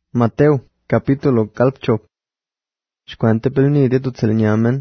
Mateo, capítulo calpchop. Shkuante pelnide tutselnyamen.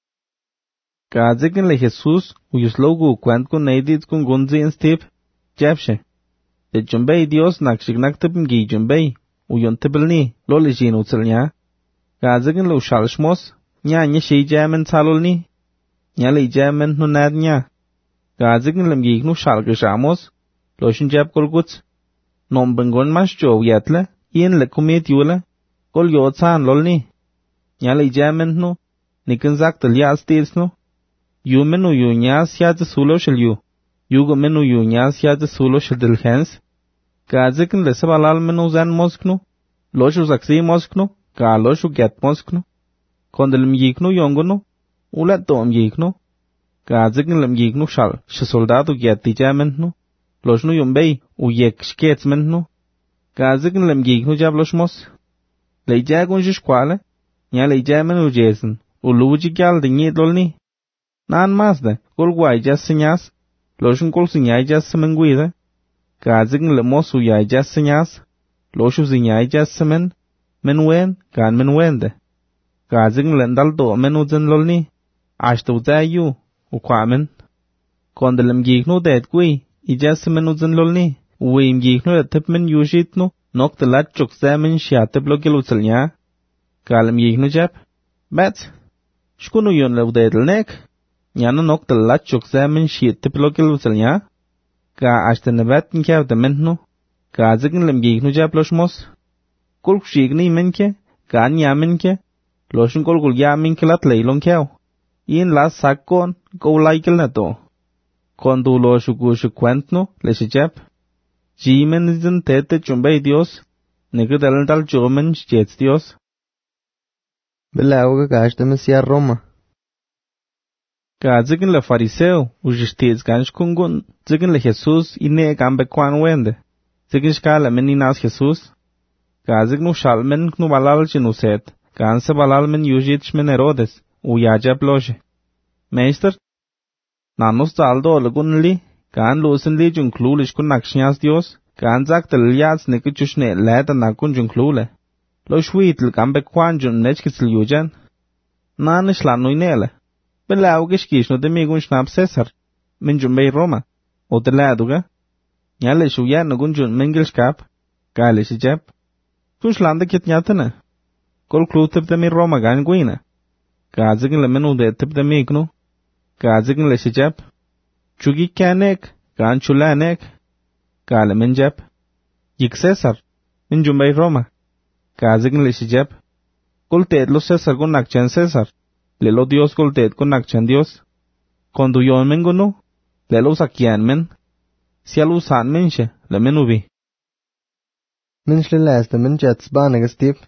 Kadzikin le Jesus, uyuslogu kwant kun neidit kun gunzi in stip, japshe. De jumbei Dios nakshignak tipngi jumbei, uyon tipelni, lolijin utselnya. Kadzikin lo shalshmos, nya shi jamen talolni. Nya le jamen nunad nya. Kadzikin lemgik nu shalgishamos, loshin jab kolguts. Nombengon masjo yetle, ien le kumit yule, kol yotsan lolni. Nya le jamen nu, nikinzak tel yas tirs nu. Yu menu yu nyas yad sulo shel yu. Yugo menu yu nyas yad sulo shel del hens. Kadzikin le sabalal menu zan mosknu. Loshu zaksi mosknu. Ka loshu get mosknu. Kondel mjiknu yongunu. Ulet to mjiknu. Kadzikin le mjiknu shal. She soldado get dijamenu. Loshnu yumbei uyek shketsmenu. Kadzikin le mjiknu jab loshmos. Le jagun shishkwale. Nya le jamenu jesen. Uluji gyal dingit lolni. Nan mazde, kol guay jas señas, loshun kol siñay jas semenguide, kadzikin le mosu yay jas señas, loshu siñay jas semen, menwen, kan menwende. Kadzikin le ndaldo menudzen lolni, ashtu zayu, ukwamen. Kondelem giknu det gui, ijas semenudzen lolni, uwim giknu le tipmen yushitnu, nok telat chuk zemen shiate blogil utzelnya. Kalem giknu jep, bet, shkunu yon le udedelnek. Nyana nok de lachuk zemen shiet tipilokil uselnya. Ka ashtenebet nkyav de mentnu. Ka zigin lemgik nu jab loshmos. Kulk shigni menke. Ka nyamenke. Loshun kulkul ya minkelat leilon kyav. Yin las sakkon go laikil na to. Kondu loshuku shukwentnu leshijab. Jimen zin tete chumbay Dios. Nikidalen dal chumen shjets Dios. Belauga gashtem siya Roma. Kadzikin le fariseo, ujishtiz gansh kungun, zikin le Jesus ine gambe kwan wende. Zikin shkala meninas Jesus. Kazik nu shalmen knu balal chinuset, ganse balal men yujit shmen Herodes, uyajab loje. Meister, nanos daldo lagun li, gan lusin li junklulish kun nakshnyas Dios, gan zak tel yats nikichushne leta nakun junklule. Lo shwitl gambe kwan jun nechkitzl yujan. Nanish lanu inele. Belauga shkishno de migun shnab Cesar, min jumbei Roma, o de laduga. Nyale shuya nugun jun mingil shkap, gale shijab. Kushlanda kit nyatana. Kol klutib de mi Roma gan guina. Kazigin le menu de tib de mignu. Kazigin le shijab. Chugi kanek, gan chulanek. Gale min jab. Yik Cesar, min jumbei Roma. Kazigin le shijab. Kol tedlo Cesar gun nakchan Cesar. Lelo Dios goltet con nakchan Dios. Kondu yon men gunu, lelo sakyan men. Sialu san menshe, le menubi. Minshle leste men jets banegastip.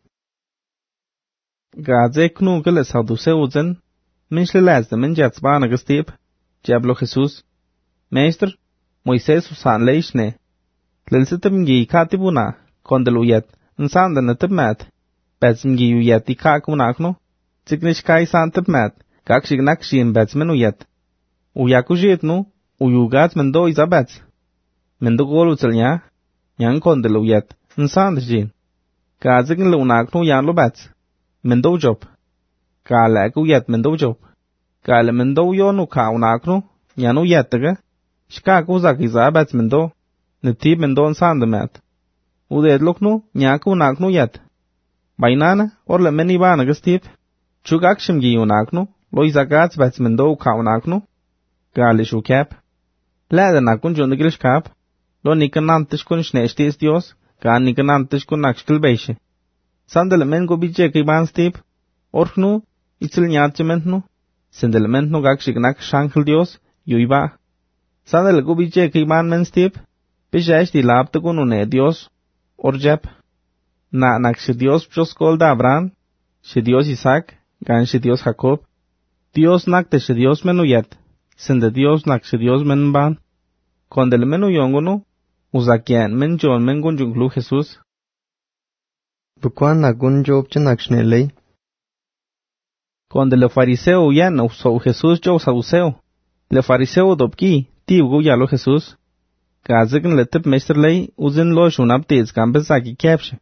Gadze knu gele saduse uzen. Minshle leste men jets banegastip. Jablo Jesus. Meister, Moises usan leishne. Lelsitimgi katibuna, kondeluyet, nsanda natibmat. Betsimgi uyet ikakunakno. Ziknish kai santip mat, kak shignak shin bets menuyet. Uyakujit nu, uyugat mendo izabets. Mendo gol utzelnya, yang kondel uyet, nsand jin. Ka zikn lunak nu yan lo bets. Mendo job. Ka lek uyet mendo job. Ka le mendo yonu ka unak nu, yan uyet taga. Shkak uzak izabets mendo, netib mendo nsand mat. Uded luk nu, nyak unak nu yet. Bainana, or le meni ba nagastip. Chugak shimgi unaknu, lo izagats bats mendo ka unaknu, galish ukap. Lada nakun jundigilish kap, lo nikanantish kun shneshtis Dios, ka nikanantish kun nakshkil beishe. Sandelemen go bije kiban stip, orknu, itzil nyatjementnu, sendelementnu gak shignak shankil Dios, yuiba. Sandele go bije kiban men stip, bishash di labta kun une Dios, orjap. Na nakshi Dios pshos kol da Abraham, shi Dios Isaac, gan shi Dios Jacob. Dios nakte shi Dios menuyet. Sende Dios nak shi Dios menban. Kondel menu yongunu. Uzakyan men jon men gunjunglu Jesus. Bukwan nagun job chinakshne ley. Kondel le fariseo yan uso Jesus jo sauseo. Le fariseo dobki tiugu yalo Jesus. Kazigin le tip meister ley uzin lo shunab tiz gambes zaki kapshe.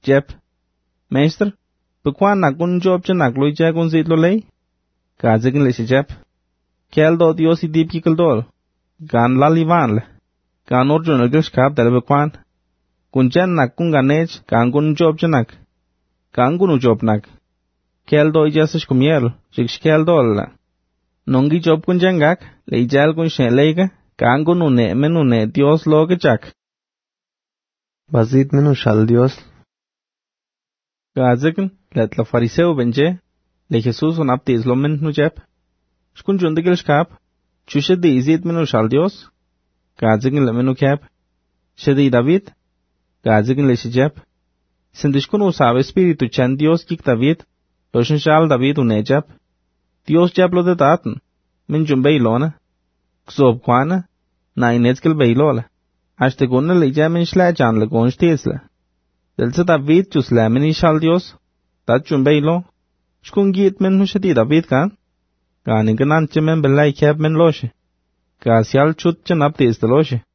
Jep, Meester, bekwan nak un job cha nak loy cha kun zit lo lay? Ka zigin le si Jep. Kel do Dios I dip kikal dol. Gan lali van le. Gan orjon el gilshkap dala bekwan. Kun jan nak kun ganech, gan kun job cha nak. Gan kun job nak. Kel do ijasish kumiel, jish kel dol la. Nongi job kun jangak, le ijal kun shen lega, gan kun une Dios lo ke chak. Bazit menu shal Dios. Ka zigin, let la fariseo benje, le Jesus un aptis lo men nu Jep. Shkun jun de gilshkap, chushe de izit menu shal Dios. Ka zigin le menu kep. Shedi David. Ka zigin le si Jep. Sindishkun usave espiritu chan Dios kik David, loshin shal David une Jep. Dios Jep lo de taten, min jun beilona. Ksob kwana, na inetskil beilola. Ashte gunna le jamin shla chan le gon shtesla. Delsa David chus la min ishal Dios, tat jun beilo. Shkun git men nu shedi David kan. Ka ningan anche men belai kep men loshe. Ka sial chut chan aptes de loshe.